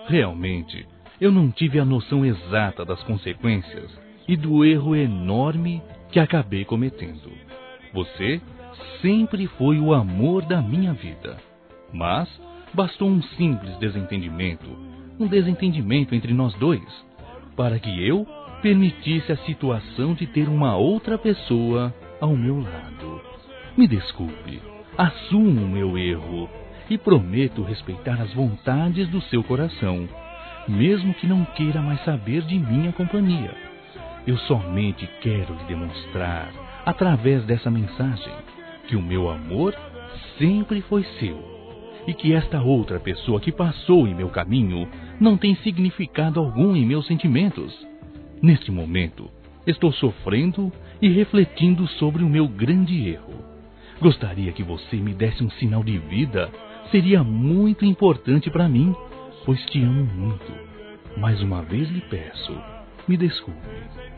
Realmente, eu não tive a noção exata das consequências e do erro enorme que acabei cometendo. Você sempre foi o amor da minha vida, mas bastou um simples desentendimento, um desentendimento entre nós dois, para que eu permitisse a situação de ter uma outra pessoa ao meu lado. Me desculpe, assumo o meu erro e prometo respeitar as vontades do seu coração, mesmo que não queira mais saber de minha companhia. Eu somente quero lhe demonstrar, através dessa mensagem, que o meu amor sempre foi seu e que esta outra pessoa que passou em meu caminho não tem significado algum em meus sentimentos. Neste momento, estou sofrendo e refletindo sobre o meu grande erro. Gostaria que você me desse um sinal de vida. Seria muito importante para mim, pois te amo muito. Mais uma vez lhe peço, me desculpe.